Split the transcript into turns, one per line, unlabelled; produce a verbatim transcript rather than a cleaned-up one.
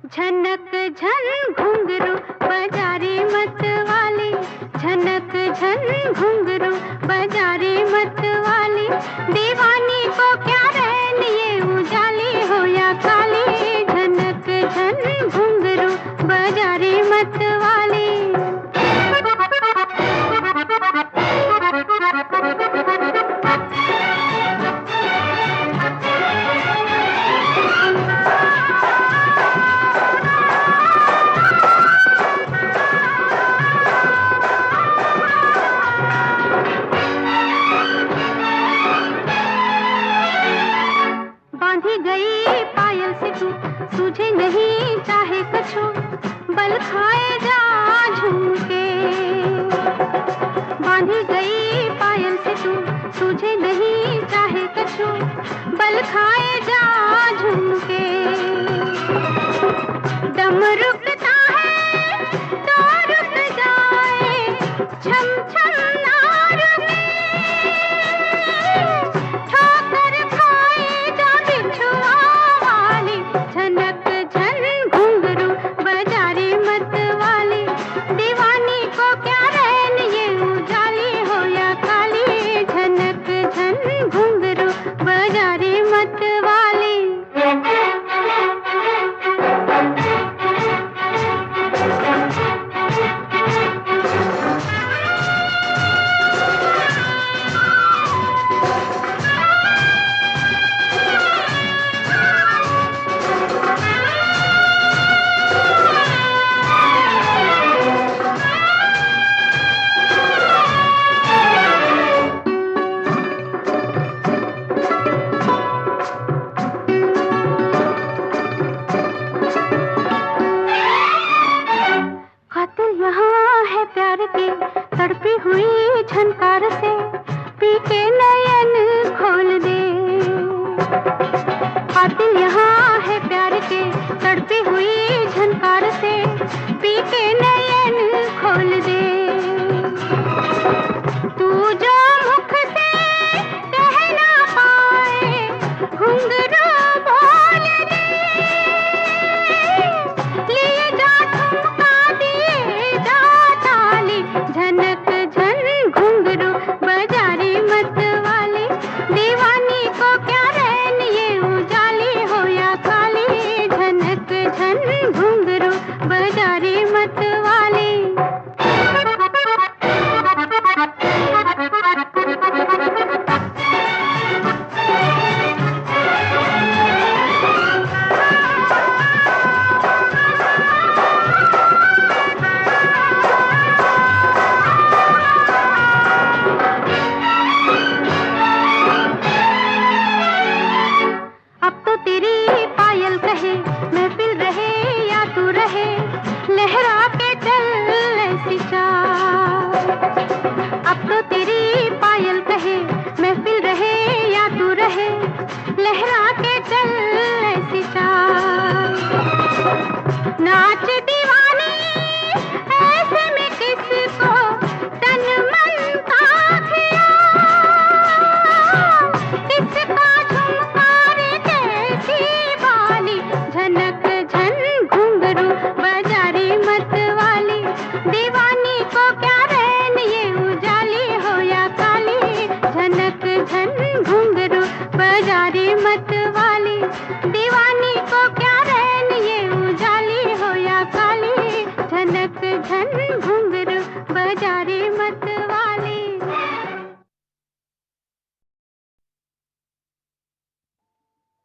झनक झन घुंघरू बजारी मत वाली, झनक झन घुंघरू बजारी मत वाली, दीवानी को क्या रैन ये उजाली हो या काली, झनक झन घुंघरू बजारी मत वाली। बांधी गई पायल से तू तुझे नहीं चाहे कछु, बल खाए जा झुमके। बांधी गई पायल से तू तुझे नहीं चाहे कछु, बल खाए जा झुमके। दम रुकता है तो रुक जाए, छम छम ना रुके, ठोकर खाए जा बिछुआ वाली, झनक झन घुंघरू बजारी मत वाली, दीवानी को क्या रैन ये उजाली हो या काली, झनक झन घुंघरू बजारी मत वाली। कातिल यहाँ है प्यार की तड़पी हुई झनकार से, पी के नयन खोल दे। कातिल यहाँ है प्यार के तड़पी हुई